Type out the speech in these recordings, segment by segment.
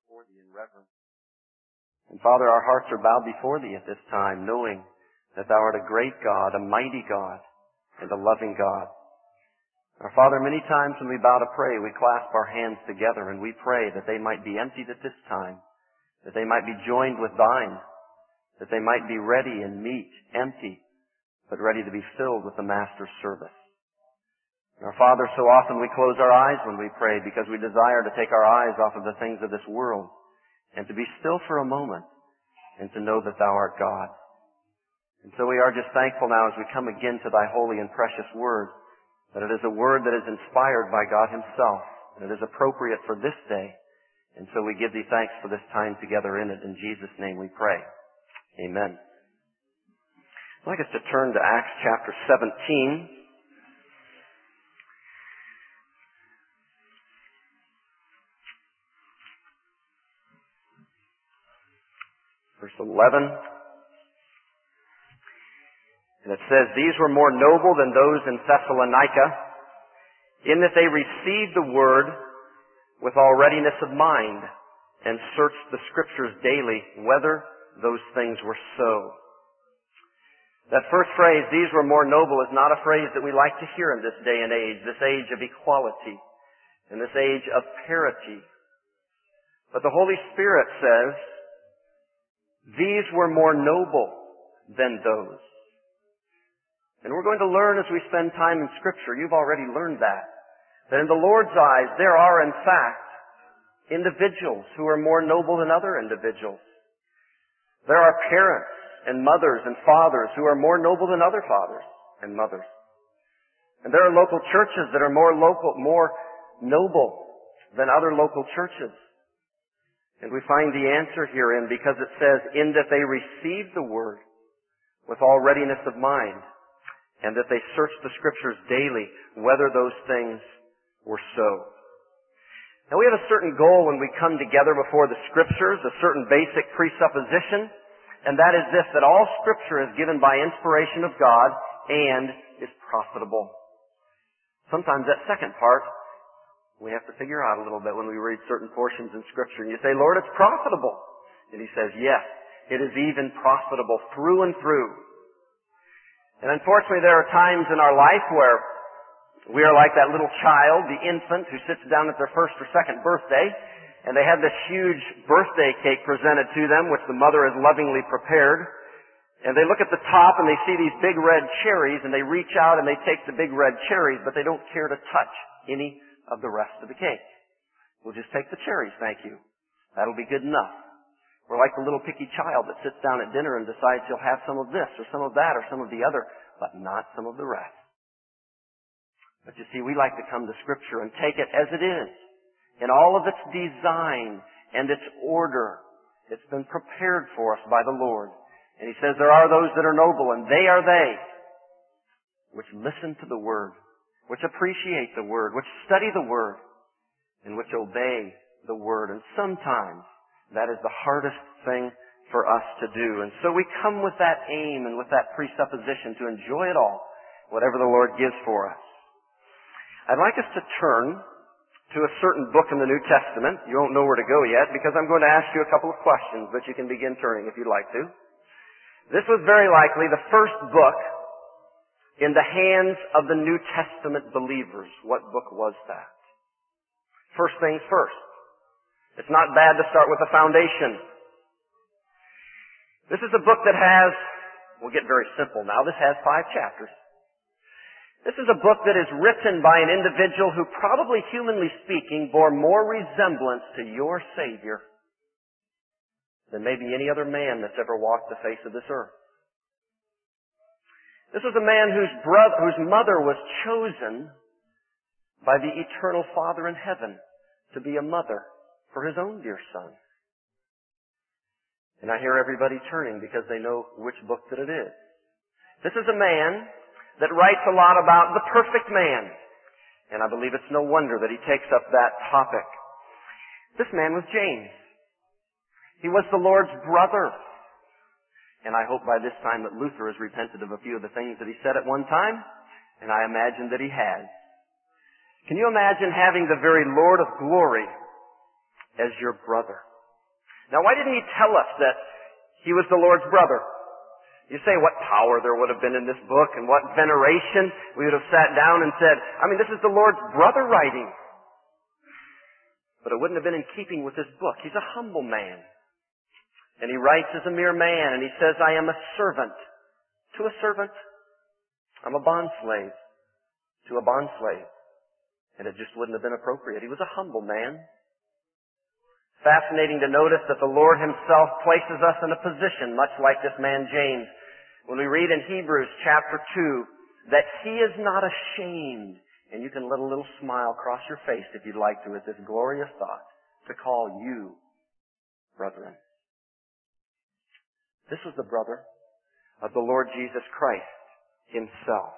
before Thee in reverence. And Father, our hearts are bowed before Thee at this time, knowing that Thou art a great God, a mighty God, and a loving God. Our Father, many times when we bow to pray, we clasp our hands together and we pray that they might be emptied at this time, that they might be joined with Thine, that they might be ready and meet, empty, but ready to be filled with the Master's service. Our Father, so often we close our eyes when we pray because we desire to take our eyes off of the things of this world and to be still for a moment and to know that Thou art God. And so we are just thankful now as we come again to Thy holy and precious Word, that it is a Word that is inspired by God Himself, and it is appropriate for this day. And so we give Thee thanks for this time together in it. In Jesus' name we pray. Amen. I'd like us to turn to Acts chapter 17. Verse 11. And it says, "These were more noble than those in Thessalonica, in that they received the word with all readiness of mind, and searched the Scriptures daily, whether those things were so." That first phrase, "these were more noble," is not a phrase that we like to hear in this day and age, this age of equality, in this age of parity. But the Holy Spirit says, these were more noble than those. And we're going to learn as we spend time in Scripture, you've already learned that in the Lord's eyes there are in fact individuals who are more noble than other individuals. There are parents and mothers and fathers who are more noble than other fathers and mothers. And there are local churches that are more noble than other local churches. And we find the answer herein because it says, "In that they received the word with all readiness of mind, and that they searched the Scriptures daily, whether those things were so." Now we have a certain goal when we come together before the Scriptures, a certain basic presupposition, and that is this, that all Scripture is given by inspiration of God and is profitable. Sometimes that second part we have to figure out a little bit when we read certain portions in Scripture. And you say, "Lord, it's profitable." And He says, "Yes, it is even profitable through and through." And unfortunately, there are times in our life where we are like that little child, the infant, who sits down at their first or second birthday, and they have this huge birthday cake presented to them, which the mother has lovingly prepared. And they look at the top and they see these big red cherries, and they reach out and they take the big red cherries, but they don't care to touch any of the rest of the cake. "We'll just take the cherries, thank you. That'll be good enough." We're like the little picky child that sits down at dinner and decides he'll have some of this or some of that or some of the other, but not some of the rest. But you see, we like to come to Scripture and take it as it is, in all of its design and its order. It's been prepared for us by the Lord. And He says there are those that are noble, and they are they which listen to the Word, which appreciate the Word, which study the Word, and which obey the Word. And sometimes that is the hardest thing for us to do. And so we come with that aim and with that presupposition to enjoy it all, whatever the Lord gives for us. I'd like us to turn to a certain book in the New Testament. You won't know where to go yet because I'm going to ask you a couple of questions, but you can begin turning if you'd like to. This was very likely the first book in the hands of the New Testament believers. What book was that? First things first. It's not bad to start with a foundation. This is a book that has, we'll get very simple now, this has 5 chapters. This is a book that is written by an individual who probably, humanly speaking, bore more resemblance to your Savior than maybe any other man that's ever walked the face of this earth. This was a man whose mother was chosen by the eternal Father in heaven to be a mother for His own dear Son. And I hear everybody turning because they know which book that it is. This is a man that writes a lot about the perfect man. And I believe it's no wonder that he takes up that topic. This man was James. He was the Lord's brother. And I hope by this time that Luther has repented of a few of the things that he said at one time. And I imagine that he has. Can you imagine having the very Lord of glory as your brother? Now, why didn't he tell us that he was the Lord's brother? You say what power there would have been in this book and what veneration. We would have sat down and said, this is the Lord's brother writing. But it wouldn't have been in keeping with this book. He's a humble man. And he writes as a mere man, and he says, I am a servant to a servant. I'm a bondslave to a bondslave. And it just wouldn't have been appropriate. He was a humble man. Fascinating to notice that the Lord himself places us in a position much like this man James. When we read in Hebrews chapter 2 that he is not ashamed, and you can let a little smile cross your face if you'd like to at this glorious thought, to call you brethren. This was the brother of the Lord Jesus Christ himself.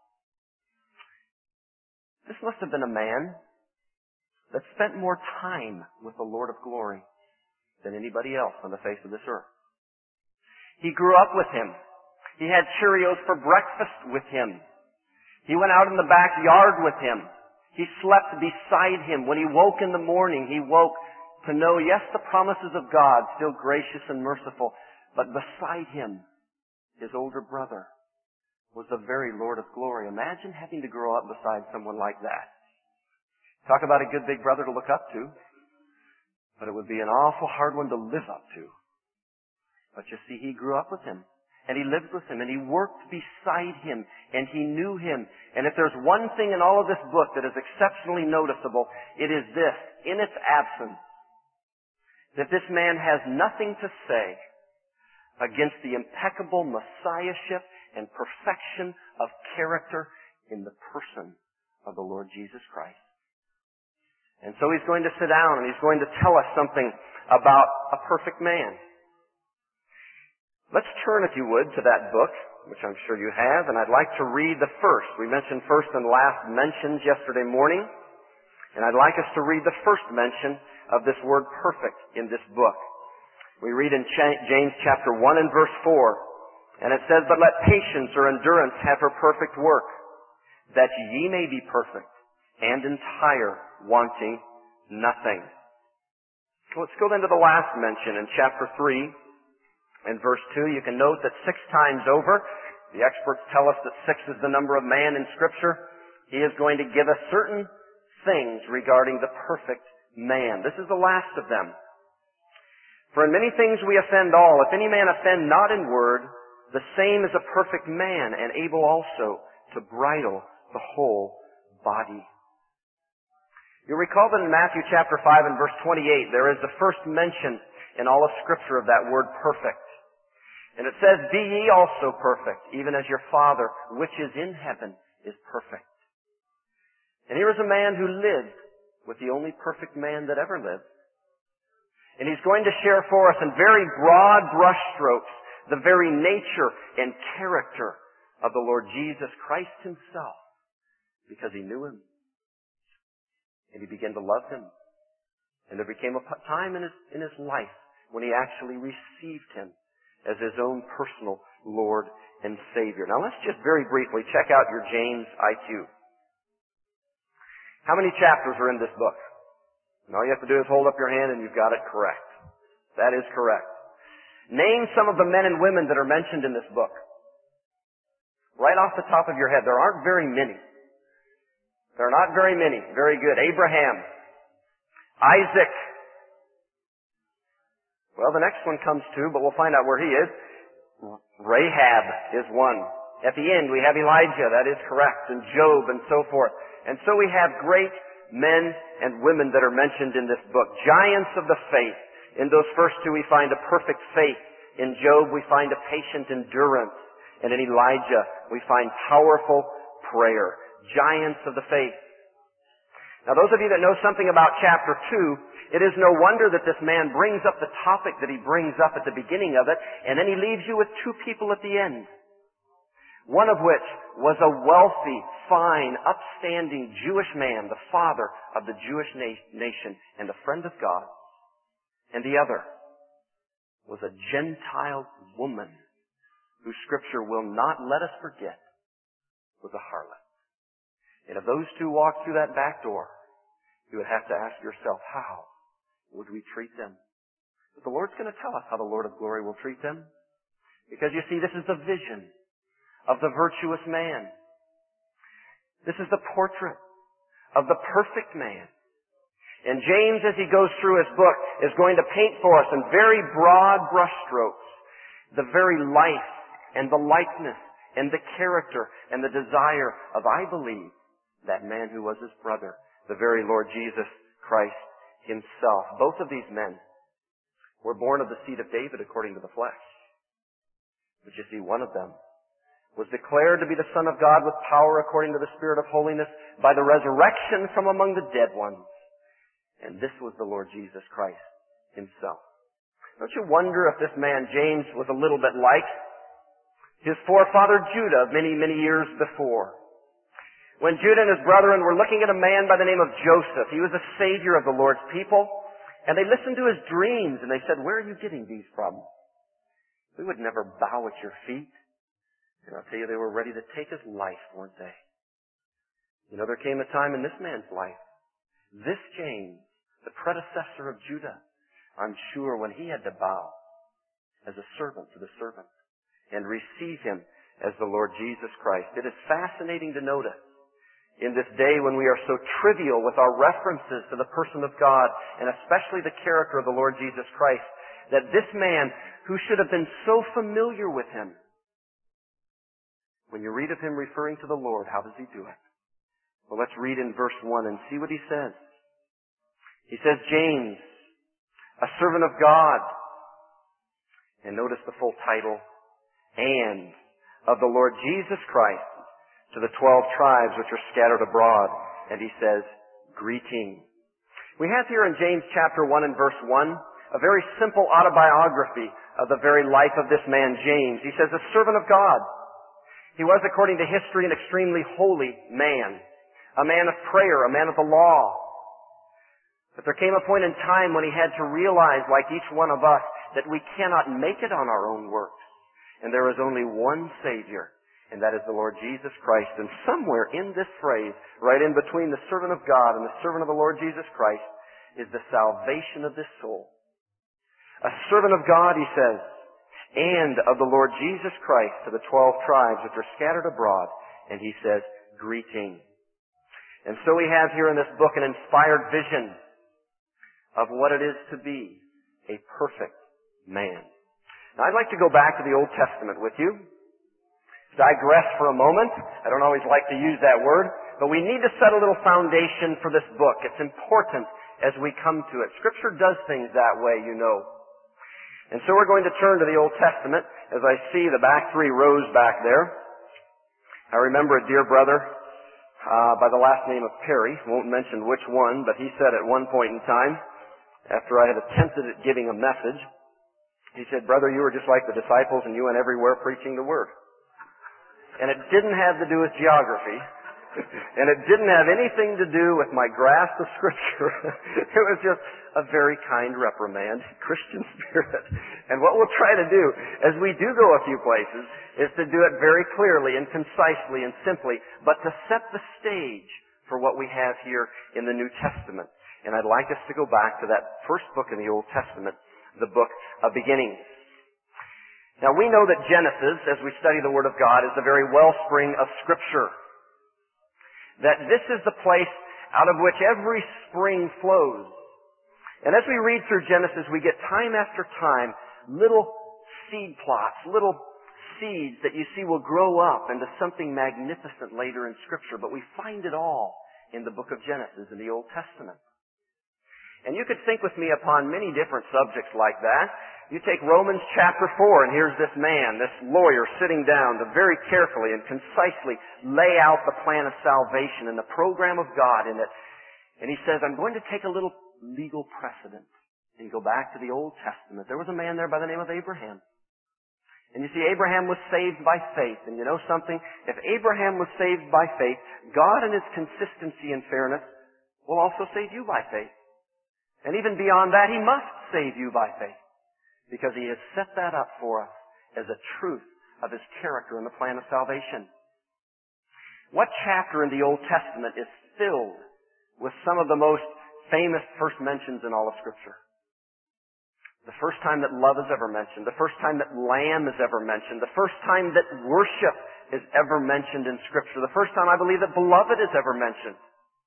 This must have been a man that spent more time with the Lord of glory than anybody else on the face of this earth. He grew up with him. He had Cheerios for breakfast with him. He went out in the backyard with him. He slept beside him. When he woke in the morning, he woke to know, yes, the promises of God, still gracious and merciful, but beside him, his older brother was the very Lord of glory. Imagine having to grow up beside someone like that. Talk about a good big brother to look up to. But it would be an awful hard one to live up to. But you see, he grew up with him. And he lived with him. And he worked beside him. And he knew him. And if there's one thing in all of this book that is exceptionally noticeable, it is this. In its absence, that this man has nothing to say against the impeccable messiahship and perfection of character in the person of the Lord Jesus Christ. And so he's going to sit down and he's going to tell us something about a perfect man. Let's turn, if you would, to that book, which I'm sure you have, and I'd like to read the first. We mentioned first and last mentions yesterday morning, and I'd like us to read the first mention of this word perfect in this book. We read in James chapter 1 and verse 4, and it says, But let patience or endurance have her perfect work, that ye may be perfect and entire, wanting nothing. Let's go then to the last mention in chapter 3 and verse 2. You can note that 6 times over, the experts tell us that 6 is the number of man in Scripture. He is going to give us certain things regarding the perfect man. This is the last of them. For in many things we offend all. If any man offend not in word, the same is a perfect man, and able also to bridle the whole body. You'll recall that in Matthew chapter 5 and verse 28, there is the first mention in all of Scripture of that word perfect. And it says, Be ye also perfect, even as your Father, which is in heaven, is perfect. And here is a man who lived with the only perfect man that ever lived. And he's going to share for us in very broad brushstrokes the very nature and character of the Lord Jesus Christ himself, because he knew him. And he began to love him. And there became a time in his life when he actually received him as his own personal Lord and Savior. Now let's just very briefly check out your James IQ. How many chapters are in this book? And all you have to do is hold up your hand and you've got it correct. That is correct. Name some of the men and women that are mentioned in this book. Right off the top of your head. There aren't very many. There are not very many. Very good. Abraham. Isaac. Well, the next one comes too, but we'll find out where he is. Rahab is one. At the end, we have Elijah. That is correct. And Job and so forth. And so we have great men and women that are mentioned in this book. Giants of the faith. In those first 2, we find a perfect faith. In Job, we find a patient endurance. And in Elijah, we find powerful prayer. Giants of the faith. Now, those of you that know something about chapter 2, it is no wonder that this man brings up the topic that he brings up at the beginning of it, and then he leaves you with 2 people at the end. One of which was a wealthy, fine, upstanding Jewish man, the father of the Jewish nation and a friend of God. And the other was a Gentile woman who Scripture will not let us forget was a harlot. And if those 2 walked through that back door, you would have to ask yourself, how would we treat them? But the Lord's going to tell us how the Lord of glory will treat them. Because you see, this is the vision of the virtuous man. This is the portrait of the perfect man. And James, as he goes through his book, is going to paint for us in very broad brushstrokes the very life and the likeness and the character and the desire of, I believe, that man who was his brother, the very Lord Jesus Christ himself. Both of these men were born of the seed of David according to the flesh. But you see, one of them was declared to be the Son of God with power according to the Spirit of holiness by the resurrection from among the dead ones. And this was the Lord Jesus Christ himself. Don't you wonder if this man James was a little bit like his forefather Judah many, many years before? When Judah and his brethren were looking at a man by the name of Joseph, he was a savior of the Lord's people, and they listened to his dreams, and they said, "Where are you getting these from? We would never bow at your feet." And I'll tell you, they were ready to take his life, weren't they? You know, there came a time in this man's life, this James, the predecessor of Judah, I'm sure when he had to bow as a servant to the servant and receive him as the Lord Jesus Christ. It is fascinating to notice in this day when we are so trivial with our references to the person of God, and especially the character of the Lord Jesus Christ, that this man who should have been so familiar with him, when you read of him referring to the Lord, how does he do it? Well, let's read in verse 1 and see what he says. He says, James, a servant of God. And notice the full title, and of the Lord Jesus Christ to the 12 tribes which are scattered abroad. And he says, greeting. We have here in James chapter 1 and verse 1 a very simple autobiography of the very life of this man James. He says, a servant of God. He was, according to history, an extremely holy man. A man of prayer, a man of the law. But there came a point in time when he had to realize, like each one of us, that we cannot make it on our own works. And there is only one Savior, and that is the Lord Jesus Christ. And somewhere in this phrase, right in between the servant of God and the servant of the Lord Jesus Christ, is the salvation of this soul. A servant of God, he says, and of the Lord Jesus Christ to the 12 tribes which are scattered abroad. And he says, greeting. And so we have here in this book an inspired vision of what it is to be a perfect man. Now I'd like to go back to the Old Testament with you. Digress for a moment. I don't always like to use that word, but we need to set a little foundation for this book. It's important as we come to it. Scripture does things that way, you know. And so we're going to turn to the Old Testament as I see the back 3 rows back there. I remember a dear brother by the last name of Perry, won't mention which one, but he said at one point in time, after I had attempted at giving a message, he said, brother, you were just like the disciples and you went everywhere preaching the Word. And it didn't have to do with geography. And it didn't have anything to do with my grasp of Scripture. It was just a very kind reprimand, Christian spirit. And what we'll try to do, as we do go a few places, is to do it very clearly and concisely and simply, but to set the stage for what we have here in the New Testament. And I'd like us to go back to that first book in the Old Testament, the book of beginnings. Now we know that Genesis, as we study the Word of God, is the very wellspring of Scripture. That this is the place out of which every spring flows. And as we read through Genesis, we get time after time little seed plots, little seeds that you see will grow up into something magnificent later in Scripture. But we find it all in the book of Genesis in the Old Testament. And you could think with me upon many different subjects like that. You take Romans chapter 4, and here's this man, this lawyer, sitting down to very carefully and concisely lay out the plan of salvation and the program of God in it. And he says, I'm going to take a little legal precedent. And you go back to the Old Testament. There was a man there by the name of Abraham. And you see, Abraham was saved by faith. And you know something? If Abraham was saved by faith, God in His consistency and fairness will also save you by faith. And even beyond that, He must save you by faith. Because He has set that up for us as a truth of His character in the plan of salvation. What chapter in the Old Testament is filled with some of the most famous first mentions in all of Scripture? The first time that love is ever mentioned. The first time that lamb is ever mentioned. The first time that worship is ever mentioned in Scripture. The first time I believe that beloved is ever mentioned.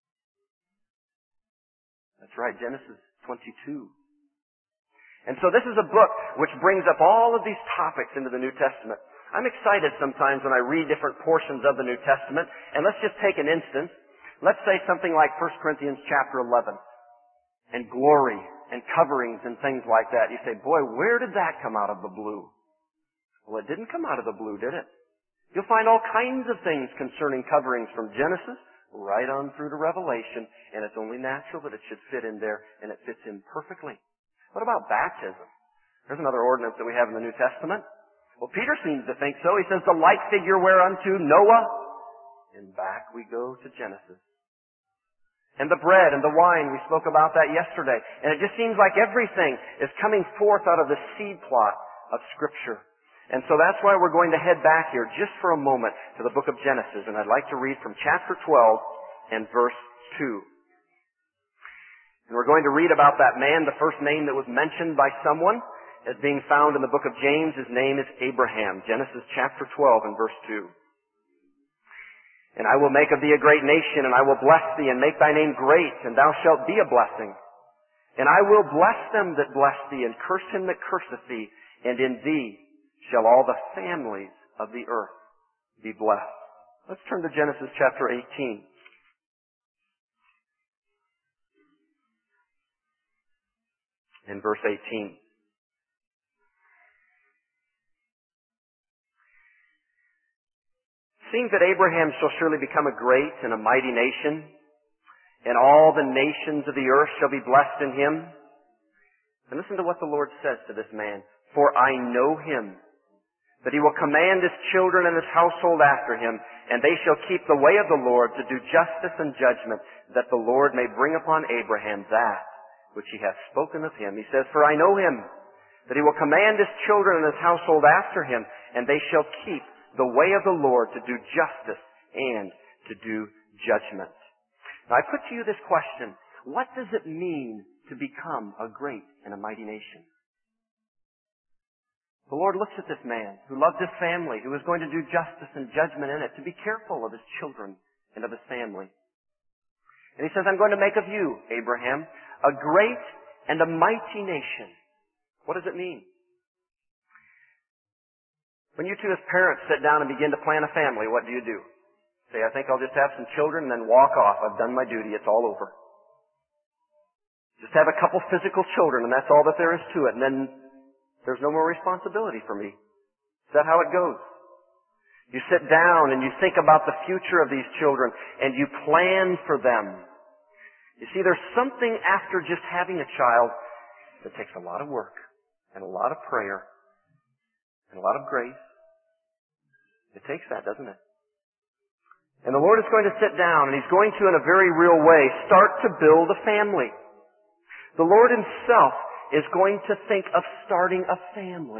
That's right, Genesis 22. And so this is a book which brings up all of these topics into the New Testament. I'm excited sometimes when I read different portions of the New Testament. And let's just take an instance. Let's say something like 1 Corinthians chapter 11. And glory and coverings and things like that. You say, boy, where did that come out of the blue? Well, it didn't come out of the blue, did it? You'll find all kinds of things concerning coverings from Genesis right on through to Revelation. And it's only natural that it should fit in there, and it fits in perfectly. What about baptism? There's another ordinance that we have in the New Testament. Well, Peter seems to think so. He says, the like figure whereunto Noah. And back we go to Genesis. And the bread and the wine, we spoke about that yesterday. And it just seems like everything is coming forth out of the seed plot of Scripture. And so that's why we're going to head back here just for a moment to the book of Genesis. And I'd like to read from chapter 12 and verse 2. And we're going to read about that man, the first name that was mentioned by someone as being found in the book of James. His name is Abraham. Genesis chapter 12 and verse 2. And I will make of thee a great nation, and I will bless thee, and make thy name great, and thou shalt be a blessing. And I will bless them that bless thee, and curse him that curseth thee, and in thee shall all the families of the earth be blessed. Let's turn to Genesis chapter 18. In verse 18. Seeing that Abraham shall surely become a great and a mighty nation, and all the nations of the earth shall be blessed in him. And listen to what the Lord says to this man. For I know him, that he will command his children and his household after him, and they shall keep the way of the Lord to do justice and judgment, that the Lord may bring upon Abraham that which he hath spoken of him. He says, for I know him, that he will command his children and his household after him, and they shall keep the way of the Lord to do justice and to do judgment. Now I put to you this question. What does it mean to become a great and a mighty nation? The Lord looks at this man who loved his family, who was going to do justice and judgment in it, to be careful of his children and of his family. And he says, I'm going to make of you, Abraham, a great and a mighty nation. What does it mean? When you two as parents sit down and begin to plan a family, what do? Say, I think I'll just have some children and then walk off. I've done my duty. It's all over. Just have a couple physical children and that's all that there is to it. And then there's no more responsibility for me. Is that how it goes? You sit down and you think about the future of these children and you plan for them. You see, there's something after just having a child that takes a lot of work and a lot of prayer and a lot of grace. It takes that, doesn't it? And the Lord is going to sit down and He's going to, in a very real way, start to build a family. The Lord Himself is going to think of starting a family.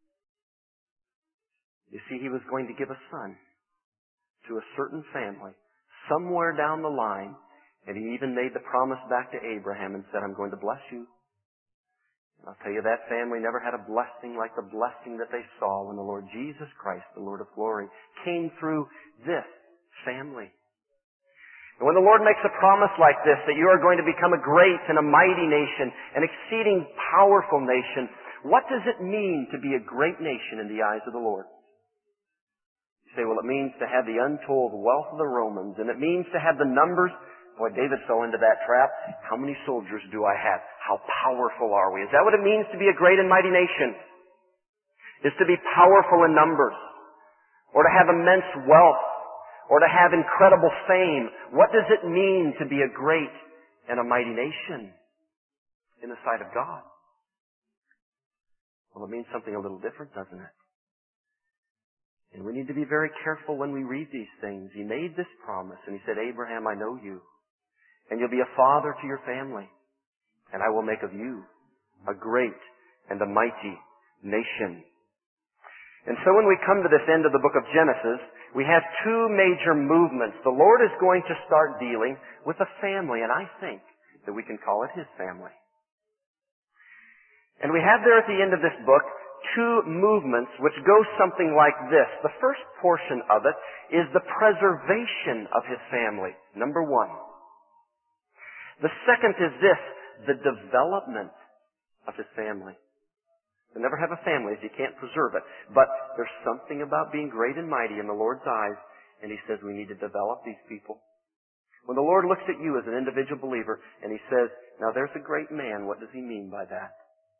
You see, He was going to give a son to a certain family somewhere down the line. And He even made the promise back to Abraham and said, I'm going to bless you. And I'll tell you, that family never had a blessing like the blessing that they saw when the Lord Jesus Christ, the Lord of glory, came through this family. And when the Lord makes a promise like this, that you are going to become a great and a mighty nation, an exceeding powerful nation, what does it mean to be a great nation in the eyes of the Lord? You say, well, it means to have the untold wealth of the Romans, and it means to have the numbers. Boy, David fell into that trap. How many soldiers do I have? How powerful are we? Is that what it means to be a great and mighty nation? Is to be powerful in numbers, or to have immense wealth, or to have incredible fame. What does it mean to be a great and a mighty nation in the sight of God? Well, it means something a little different, doesn't it? And we need to be very careful when we read these things. He made this promise, and He said, Abraham, I know you, and you'll be a father to your family, and I will make of you a great and a mighty nation. And so when we come to this end of the book of Genesis, we have two major movements. The Lord is going to start dealing with a family, and I think that we can call it His family. And we have there at the end of this book two movements which go something like this. The first portion of it is the preservation of his family, number one. The second is this, the development of his family. You'll never have a family if you can't preserve it. But there's something about being great and mighty in the Lord's eyes, and he says we need to develop these people. When the Lord looks at you as an individual believer and he says, now there's a great man, what does he mean by that?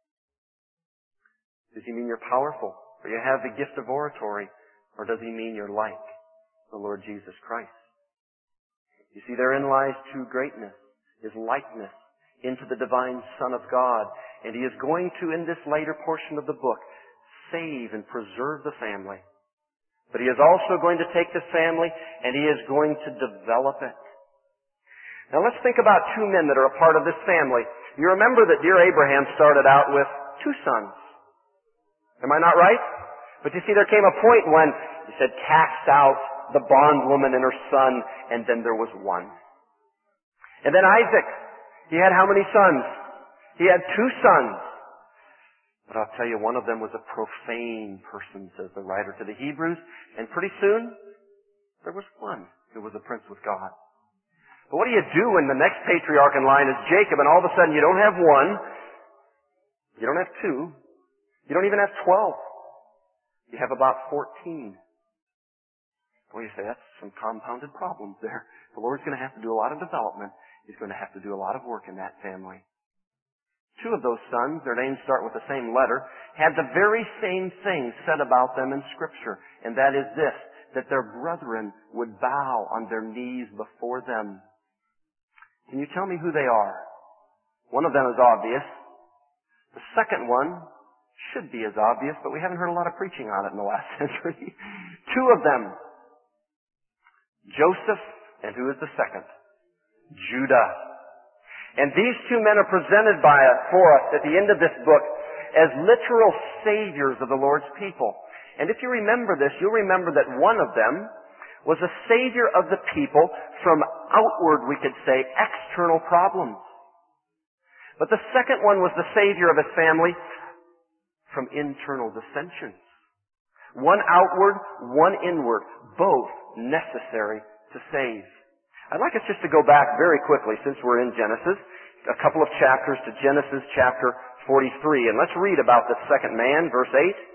Does he mean you're powerful, or you have the gift of oratory, or does he mean you're like the Lord Jesus Christ? You see, therein lies true greatness, his likeness into the divine Son of God. And he is going to, in this later portion of the book, save and preserve the family. But he is also going to take this family and he is going to develop it. Now let's think about two men that are a part of this family. You remember that dear Abraham started out with two sons. Am I not right? But you see, there came a point when he said, cast out the bondwoman and her son, and then there was one. And then Isaac, he had how many sons? He had two sons. But I'll tell you, one of them was a profane person, says the writer to the Hebrews. And pretty soon, there was one who was a prince with God. But what do you do when the next patriarch in line is Jacob, and all of a sudden you don't have one, you don't have two, you don't even have 12. You have about 14. Boy, you say, that's some compounded problems there. The Lord's going to have to do a lot of development. He's going to have to do a lot of work in that family. Two of those sons, their names start with the same letter, had the very same thing said about them in Scripture, and that is this, that their brethren would bow on their knees before them. Can you tell me who they are? One of them is obvious. The second one should be as obvious, but we haven't heard a lot of preaching on it in the last century. Two of them. Joseph, and who is the second? Judah. And these two men are presented for us at the end of this book as literal saviors of the Lord's people. And if you remember this, you'll remember that one of them was a savior of the people from outward, we could say, external problems. But the second one was the savior of his family from internal dissensions. One outward, one inward, both necessary to save. I'd like us just to go back very quickly, since we're in Genesis, a couple of chapters to Genesis chapter 43. And let's read about this second man, verse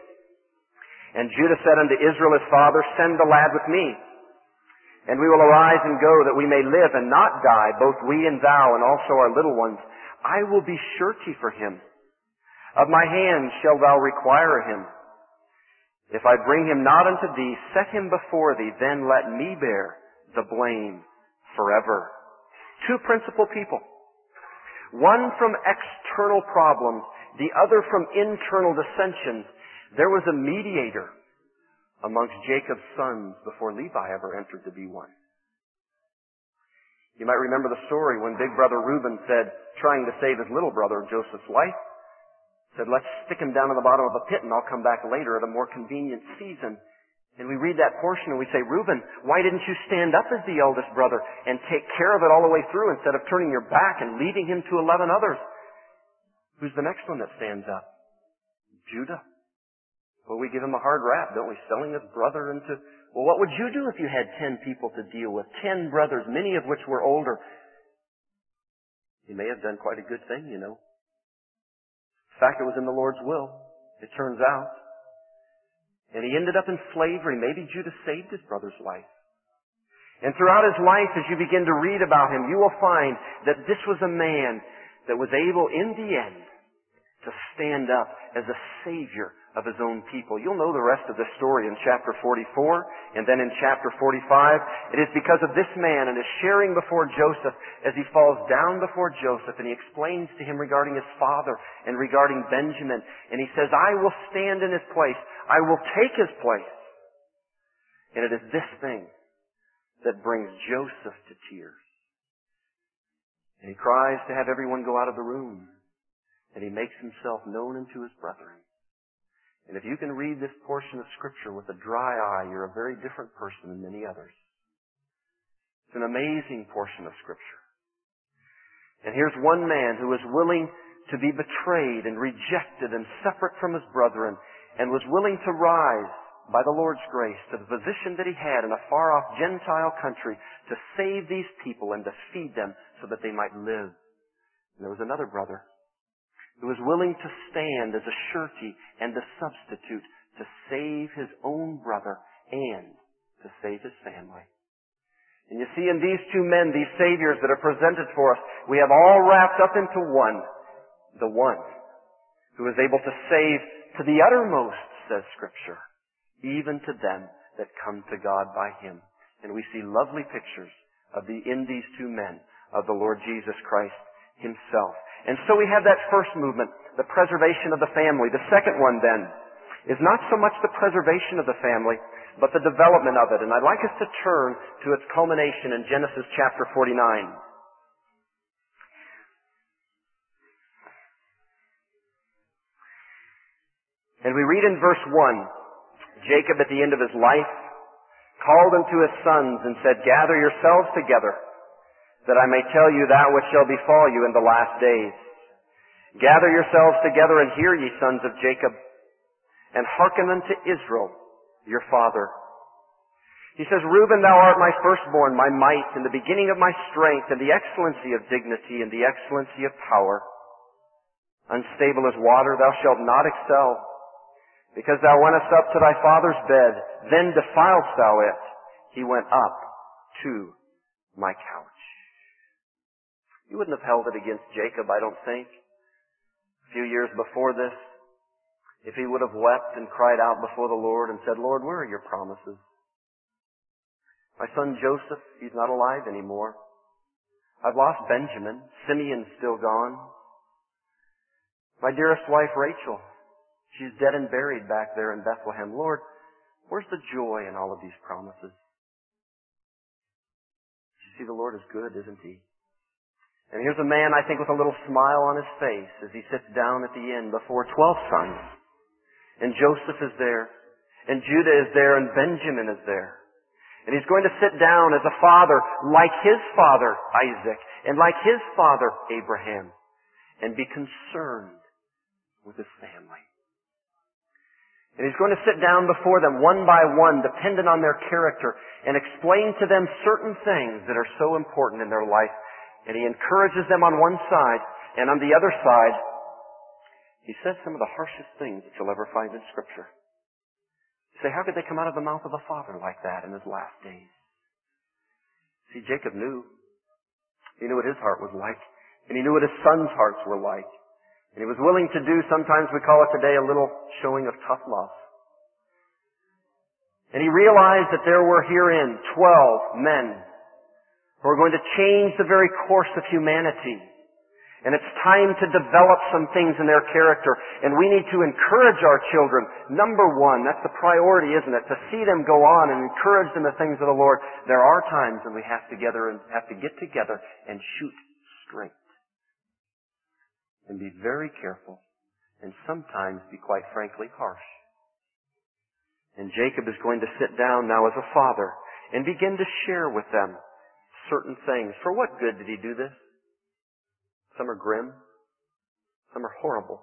8. And Judah said unto Israel his father, send the lad with me, and we will arise and go, that we may live and not die, both we and thou, and also our little ones. I will be surety for him. Of my hand shalt thou require him. If I bring him not unto thee, set him before thee, then let me bear the blame forever. Two principal people. One from external problems, the other from internal dissensions. There was a mediator amongst Jacob's sons before Levi ever entered to be one. You might remember the story when big brother Reuben said, trying to save his little brother, Joseph's life, said, let's stick him down in the bottom of a pit and I'll come back later at a more convenient season. And we read that portion and we say, Reuben, why didn't you stand up as the eldest brother and take care of it all the way through instead of turning your back and leaving him to 11 others? Who's the next one that stands up? Judah. Well, we give him a hard rap, don't we? Selling his brother into... Well, what would you do if you had 10 people to deal with? 10 brothers, many of which were older. He may have done quite a good thing, you know. In fact, it was in the Lord's will, it turns out. And he ended up in slavery. Maybe Judah saved his brother's life. And throughout his life, as you begin to read about him, you will find that this was a man that was able, in the end, to stand up as a savior of his own people. You'll know the rest of the story in chapter 44, and then in chapter 45. It is because of this man and his sharing before Joseph as he falls down before Joseph and he explains to him regarding his father and regarding Benjamin. And he says, I will stand in his place. I will take his place. And it is this thing that brings Joseph to tears. And he cries to have everyone go out of the room. And he makes himself known unto his brethren. And if you can read this portion of Scripture with a dry eye, you're a very different person than many others. It's an amazing portion of Scripture. And here's one man who is willing to be betrayed and rejected and separate from his brethren, and was willing to rise by the Lord's grace to the position that he had in a far-off Gentile country to save these people and to feed them so that they might live. And there was another brother who was willing to stand as a surety and a substitute to save his own brother and to save his family. And you see, in these two men, these saviors that are presented for us, we have all wrapped up into one, the one who is able to save to the uttermost, says Scripture, even to them that come to God by him. And we see lovely pictures in these two men of the Lord Jesus Christ himself. And so we have that first movement, the preservation of the family. The second one then is not so much the preservation of the family, but the development of it. And I'd like us to turn to its culmination in Genesis chapter 49. And we read in verse 1, Jacob at the end of his life called unto his sons and said, Gather yourselves together, that I may tell you that which shall befall you in the last days. Gather yourselves together and hear, ye sons of Jacob, and hearken unto Israel, your father. He says, Reuben, thou art my firstborn, my might, and the beginning of my strength, and the excellency of dignity, and the excellency of power. Unstable as water, thou shalt not excel. Because thou wentest up to thy father's bed, then defiledst thou it. He went up to my couch. You wouldn't have held it against Jacob, I don't think. A few years before this, if he would have wept and cried out before the Lord and said, Lord, where are your promises? My son Joseph, he's not alive anymore. I've lost Benjamin. Simeon's still gone. My dearest wife Rachel, she's dead and buried back there in Bethlehem. Lord, where's the joy in all of these promises? You see, the Lord is good, isn't he? And here's a man, I think, with a little smile on his face as he sits down at the end before 12 sons. And Joseph is there, and Judah is there, and Benjamin is there. And he's going to sit down as a father like his father Isaac and like his father Abraham and be concerned with his family. And he's going to sit down before them one by one, dependent on their character, and explain to them certain things that are so important in their life. And he encourages them on one side, and on the other side, he says some of the harshest things that you'll ever find in Scripture. You say, how could they come out of the mouth of a father like that in his last days? See, Jacob knew. He knew what his heart was like, and he knew what his sons' hearts were like. And he was willing to do, sometimes we call it today, a little showing of tough love. And he realized that there were herein 12 men who are going to change the very course of humanity. And it's time to develop some things in their character. And we need to encourage our children. Number one, that's the priority, isn't it? To see them go on and encourage them in the things of the Lord. There are times when we have to get together and shoot straight. And be very careful. And sometimes be quite frankly harsh. And Jacob is going to sit down now as a father and begin to share with them certain things. For what good did he do this? Some are grim. Some are horrible.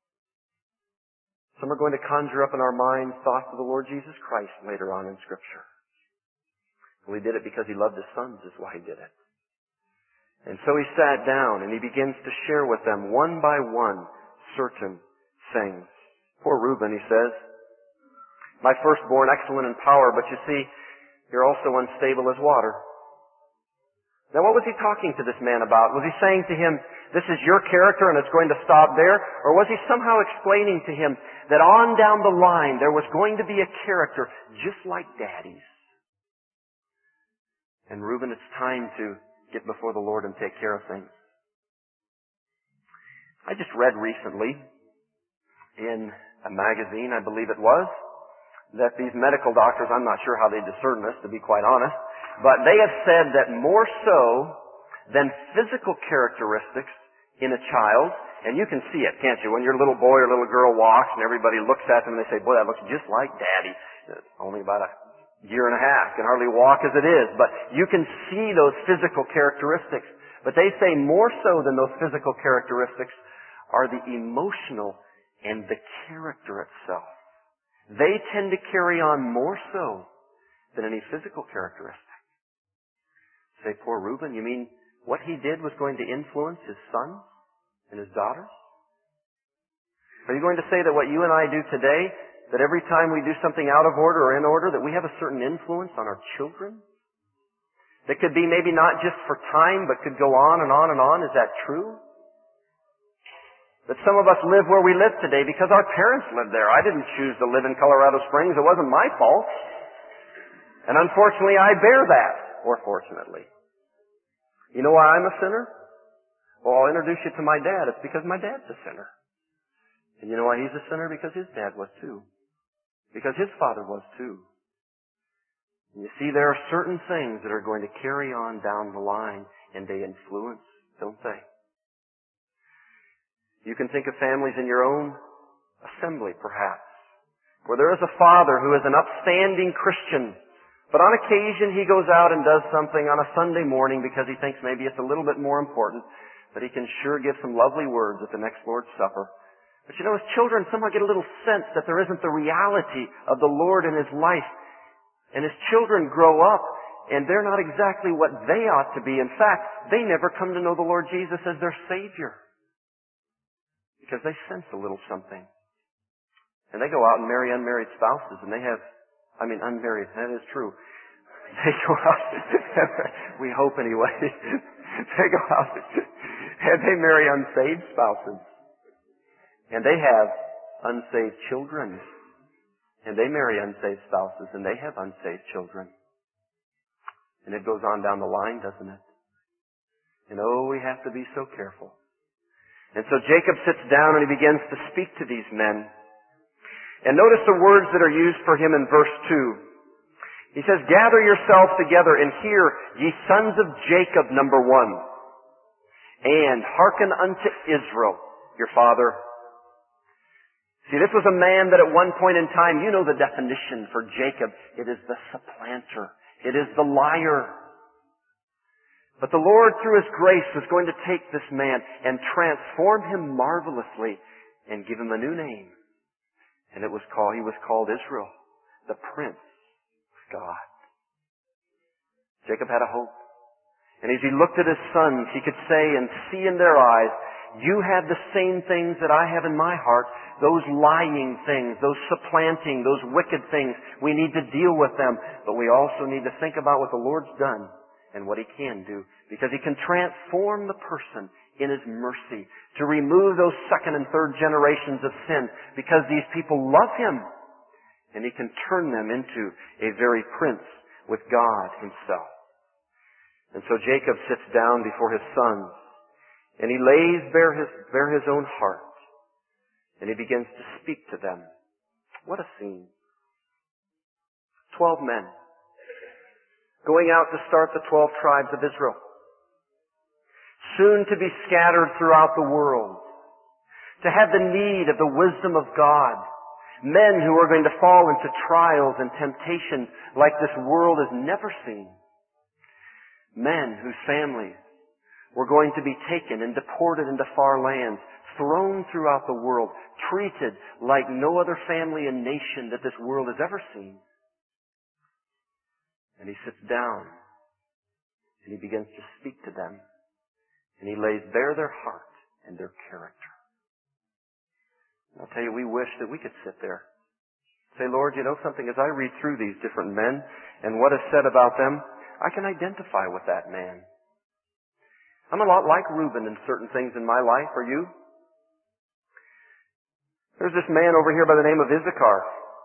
Some are going to conjure up in our minds thoughts of the Lord Jesus Christ later on in Scripture. Well, he did it because he loved his sons, is why he did it. And so he sat down and he begins to share with them one by one certain things. Poor Reuben, he says, my firstborn, excellent in power, but you see, you're also unstable as water. Now, what was he talking to this man about? Was he saying to him, this is your character and it's going to stop there? Or was he somehow explaining to him that on down the line there was going to be a character just like Daddy's? And Reuben, it's time to get before the Lord and take care of things. I just read recently in a magazine, I believe it was, that these medical doctors, I'm not sure how they discern this, to be quite honest, but they have said that more so than physical characteristics in a child, and you can see it, can't you? When your little boy or little girl walks and everybody looks at them and they say, boy, that looks just like Daddy. Only about a year and a half, can hardly walk as it is, but you can see those physical characteristics. But they say more so than those physical characteristics are the emotional and the character itself. They tend to carry on more so than any physical characteristic. Say, poor Reuben, you mean what he did was going to influence his sons and his daughters? Are you going to say that what you and I do today, that every time we do something out of order or in order, that we have a certain influence on our children? That could be maybe not just for time, but could go on and on and on. Is that true? That some of us live where we live today because our parents lived there. I didn't choose to live in Colorado Springs. It wasn't my fault. And unfortunately, I bear that. Or fortunately. You know why I'm a sinner? Well, I'll introduce you to my dad. It's because my dad's a sinner. And you know why he's a sinner? Because his dad was too. Because his father was too. And you see, there are certain things that are going to carry on down the line, and they influence, don't they? You can think of families in your own assembly, perhaps, where there is a father who is an upstanding Christian, but on occasion he goes out and does something on a Sunday morning because he thinks maybe it's a little bit more important, but he can sure give some lovely words at the next Lord's Supper. But you know, his children somehow get a little sense that there isn't the reality of the Lord in his life. And his children grow up, and they're not exactly what they ought to be. In fact, they never come to know the Lord Jesus as their Savior. Because they sense a little something. And they go out and marry unmarried spouses, and they have, unmarried, that is true. They go out, we hope anyway, they go out and they marry unsaved spouses. And they have unsaved children. And they marry unsaved spouses, and they have unsaved children. And it goes on down the line, doesn't it? And oh, we have to be so careful. And so Jacob sits down and he begins to speak to these men. And notice the words that are used for him in verse 2. He says, "Gather yourselves together and hear, ye sons of Jacob," number 1. "And hearken unto Israel, your father." See, this was a man that at one point in time, you know the definition for Jacob. It is the supplanter. It is the liar. But the Lord, through His grace, was going to take this man and transform him marvelously and give him a new name. And he was called Israel, the Prince of God. Jacob had a hope. And as he looked at his sons, he could say and see in their eyes, you have the same things that I have in my heart, those lying things, those supplanting, those wicked things. We need to deal with them, but we also need to think about what the Lord's done and what He can do, because He can transform the person in His mercy to remove those second and third generations of sin, because these people love Him, and He can turn them into a very prince with God Himself. And so Jacob sits down before his sons, and he lays bare his own heart. And he begins to speak to them. What a scene. 12 men going out to start the 12 tribes of Israel. Soon to be scattered throughout the world. To have the need of the wisdom of God. Men who are going to fall into trials and temptations like this world has never seen. Men whose families were going to be taken and deported into far lands, thrown throughout the world, treated like no other family and nation that this world has ever seen. And he sits down and he begins to speak to them, and he lays bare their heart and their character. And I'll tell you, we wish that we could sit there. Say, Lord, you know something, as I read through these different men and what is said about them, I can identify with that man. I'm a lot like Reuben in certain things in my life. Are you? There's this man over here by the name of Issachar.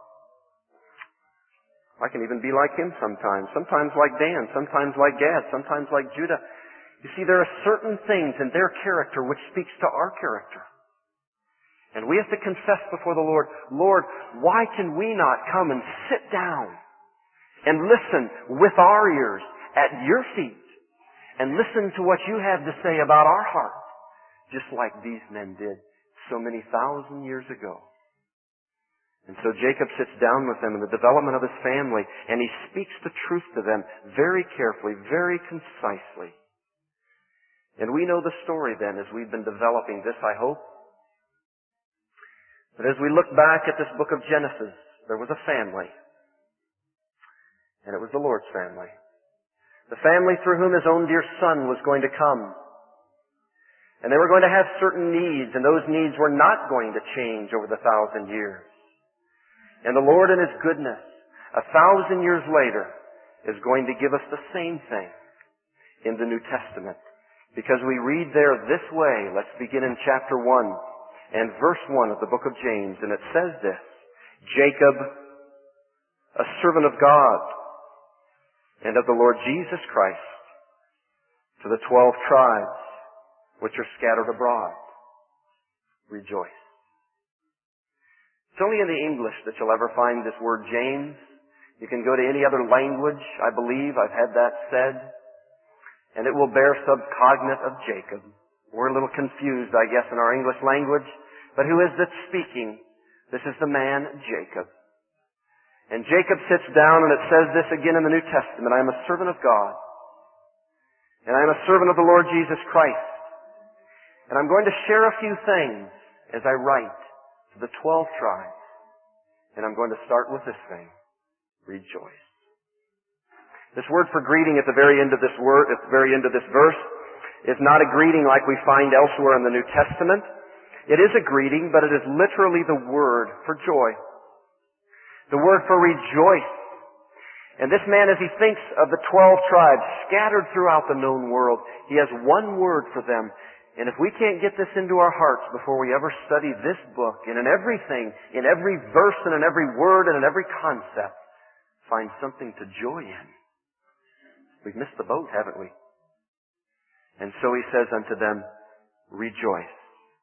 I can even be like him sometimes. Sometimes like Dan. Sometimes like Gad. Sometimes like Judah. You see, there are certain things in their character which speaks to our character. And we have to confess before the Lord, Lord, why can we not come and sit down and listen with our ears at your feet and listen to what you have to say about our heart, just like these men did so many thousand years ago. And so Jacob sits down with them in the development of his family, and he speaks the truth to them very carefully, very concisely. And we know the story then as we've been developing this, I hope, But as we look back at this book of Genesis, there was a family. And it was the Lord's family. The family through whom His own dear Son was going to come. And they were going to have certain needs, and those needs were not going to change over the 1,000 years. And the Lord in His goodness, 1,000 years later, is going to give us the same thing in the New Testament. Because we read there this way. Let's begin in chapter 1 and verse 1 of the book of James, and it says this: Jacob, a servant of God and of the Lord Jesus Christ, to the 12 tribes which are scattered abroad, rejoice. It's only in the English that you'll ever find this word James. You can go to any other language, I believe, I've had that said, and it will bear subcognate of Jacob. We're a little confused, I guess, in our English language, but who is that speaking? This is the man Jacob. And Jacob sits down, and it says this again in the New Testament: I am a servant of God, and I am a servant of the Lord Jesus Christ. And I'm going to share a few things as I write to the 12 tribes. And I'm going to start with this thing: rejoice. This word for greeting at the very end of this verse, is not a greeting like we find elsewhere in the New Testament. It is a greeting, but it is literally the word for joy. The word for rejoice. And this man, as he thinks of the 12 tribes scattered throughout the known world, he has one word for them. And if we can't get this into our hearts before we ever study this book, and in everything, in every verse and in every word and in every concept, find something to joy in, we've missed the boat, haven't we? And so he says unto them, rejoice.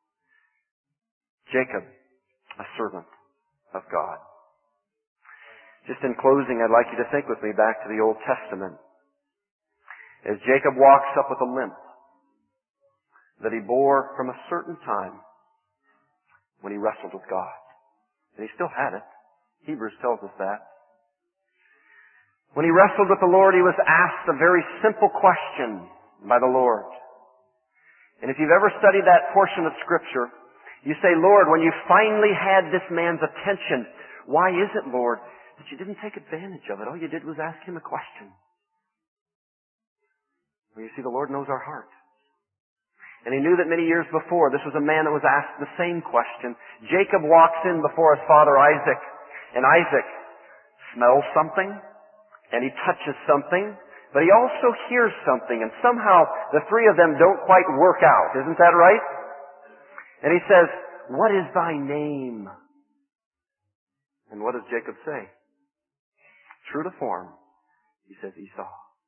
Jacob, a servant of God. Just in closing, I'd like you to think with me back to the Old Testament. As Jacob walks up with a limp that he bore from a certain time when he wrestled with God. And he still had it. Hebrews tells us that. When he wrestled with the Lord, he was asked a very simple question by the Lord. And if you've ever studied that portion of Scripture, you say, Lord, when you finally had this man's attention, why is it, Lord, that you didn't take advantage of it? All you did was ask him a question. Well, you see, the Lord knows our heart. And he knew that many years before, this was a man that was asked the same question. Jacob walks in before his father Isaac, and Isaac smells something, and he touches something, but he also hears something, and somehow the three of them don't quite work out. Isn't that right? And he says, what is thy name? And what does Jacob say? True to form, he says Esau.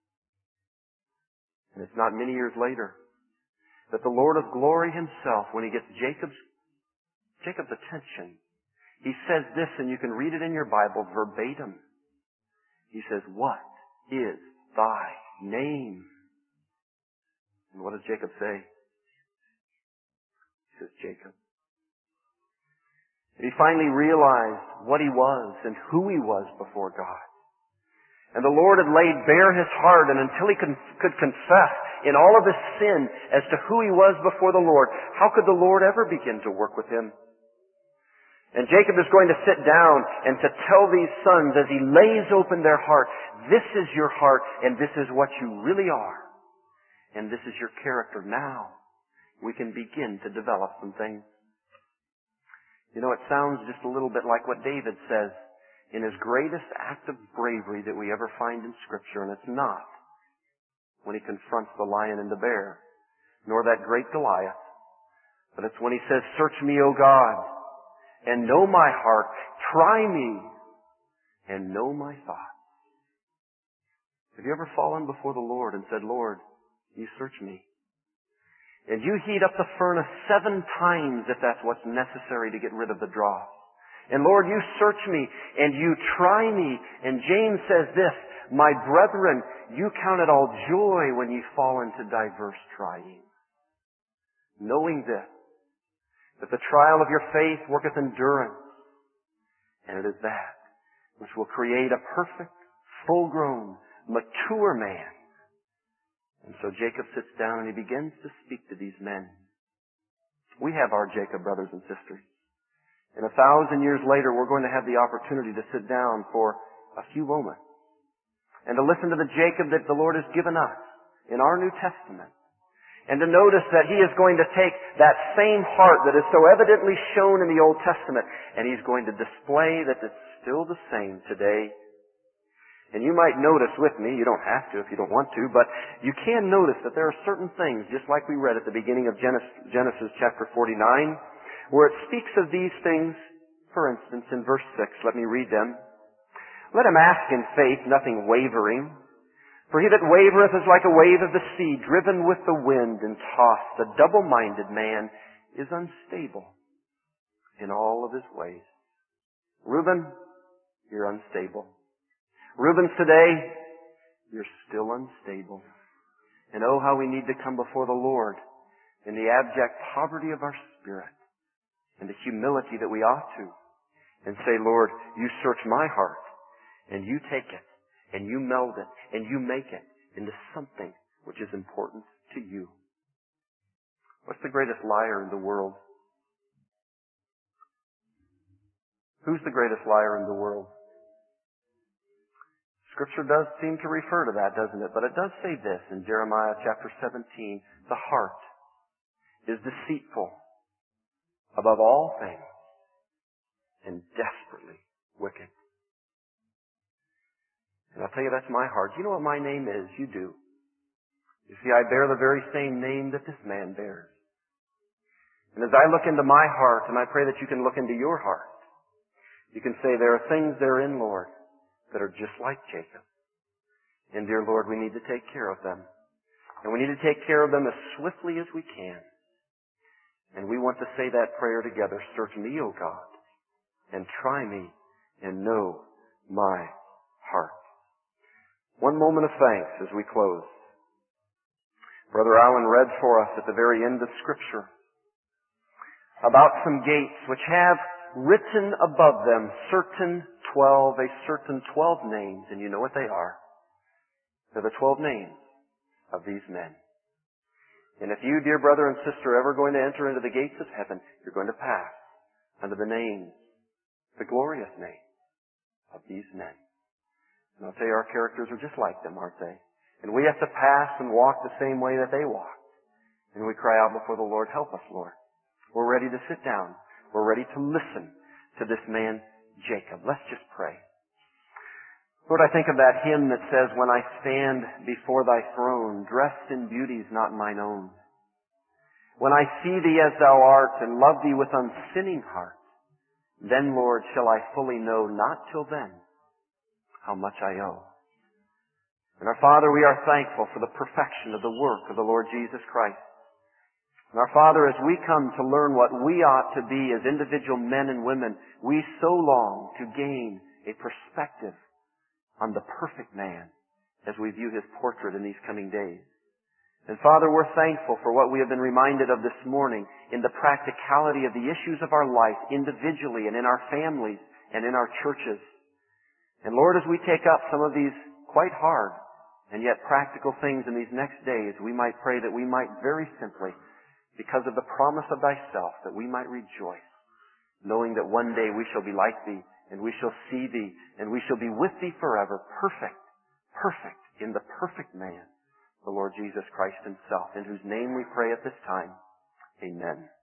And it's not many years later that the Lord of glory himself, when he gets Jacob's attention, he says this, and you can read it in your Bible verbatim. He says, what is thy name? And what does Jacob say? He says, Jacob. And he finally realized what he was and who he was before God. And the Lord had laid bare his heart, and until he could confess in all of his sin as to who he was before the Lord, how could the Lord ever begin to work with him? And Jacob is going to sit down and to tell these sons as he lays open their heart, this is your heart, and this is what you really are. And this is your character. Now we can begin to develop some things. You know, it sounds just a little bit like what David says in his greatest act of bravery that we ever find in Scripture, and it's not when he confronts the lion and the bear, nor that great Goliath, but it's when he says, search me, O God, and know my heart. Try me and know my thoughts. Have you ever fallen before the Lord and said, Lord, you search me? And you heat up the furnace 7 times if that's what's necessary to get rid of the dross. And Lord, you search me and you try me. And James says this, my brethren, you count it all joy when ye fall into diverse trying. Knowing this, that the trial of your faith worketh endurance. And it is that which will create a perfect, full-grown, mature man. And so Jacob sits down and he begins to speak to these men. We have our Jacob brothers and sisters. And if 1,000 years later, we're going to have the opportunity to sit down for a few moments and to listen to the Jacob that the Lord has given us in our New Testament. And to notice that He is going to take that same heart that is so evidently shown in the Old Testament, and He's going to display that it's still the same today. And you might notice with me, you don't have to if you don't want to, but you can notice that there are certain things, just like we read at the beginning of Genesis chapter 49, where it speaks of these things. For instance, in verse 6, let me read them. Let him ask in faith, nothing wavering. For he that wavereth is like a wave of the sea, driven with the wind and tossed. A double-minded man is unstable in all of his ways. Reuben, you're unstable. Reubens today, you're still unstable. And oh, how we need to come before the Lord in the abject poverty of our spirit and the humility that we ought to, and say, Lord, you search my heart, and you take it, and you meld it, and you make it into something which is important to you. What's the greatest liar in the world? Who's the greatest liar in the world? Scripture does seem to refer to that, doesn't it? But it does say this in Jeremiah chapter 17. The heart is deceitful above all things and desperately wicked. And I'll tell you, that's my heart. You know what my name is? You do. You see, I bear the very same name that this man bears. And as I look into my heart, and I pray that you can look into your heart, you can say there are things therein, Lord, that are just like Jacob. And dear Lord, we need to take care of them. And we need to take care of them as swiftly as we can. And we want to say that prayer together. Search me, O God, and try me, and know my heart. One moment of thanks as we close. Brother Allen read for us at the very end of Scripture about some gates which have written above them a certain 12 names, and you know what they are. They're the 12 names of these men. And if you, dear brother and sister, ever going to enter into the gates of heaven, you're going to pass under the names, the glorious names of these men. And I'll tell you, our characters are just like them, aren't they? And we have to pass and walk the same way that they walked. And we cry out before the Lord, help us, Lord. We're ready to sit down. We're ready to listen to this man, Jacob. Let's just pray. Lord, I think of that hymn that says, when I stand before thy throne, dressed in beauties not mine own. When I see thee as thou art and love thee with unsinning heart, then, Lord, shall I fully know, not till then, how much I owe. And our Father, we are thankful for the perfection of the work of the Lord Jesus Christ. And our Father, as we come to learn what we ought to be as individual men and women, we so long to gain a perspective on the perfect man as we view his portrait in these coming days. And Father, we're thankful for what we have been reminded of this morning in the practicality of the issues of our life individually and in our families and in our churches. And Lord, as we take up some of these quite hard and yet practical things in these next days, we might pray that we might very simply, because of the promise of thyself, that we might rejoice, knowing that one day we shall be like thee, and we shall see thee, and we shall be with thee forever, perfect in the perfect man, the Lord Jesus Christ himself, in whose name we pray at this time. Amen.